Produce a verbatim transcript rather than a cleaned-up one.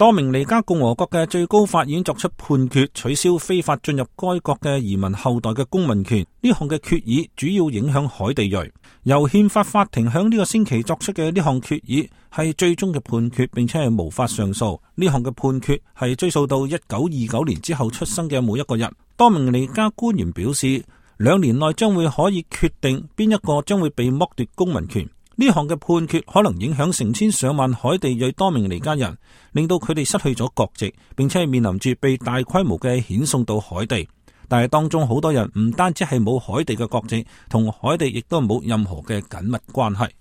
多明尼加共和國嘅最高法院作出判決，取消非法進入該國嘅移民後代嘅公民權。呢項嘅決議主要影響海地裔。由憲法法庭響呢個星期作出嘅呢項決議係最終嘅判決，並且係無法上訴。呢項嘅判決係追溯到一九二九年之後出生嘅每一個人。多明尼加官員表示，兩年內將會可以決定邊一個將會被剝奪公民權。呢項嘅判決可能影響成千上萬海地裔多明尼加人，令到佢哋失去咗國籍，並且係面臨住被大規模嘅遣送到海地。但係當中好多人唔單止係冇海地嘅國籍，同海地亦都冇任何嘅緊密關係。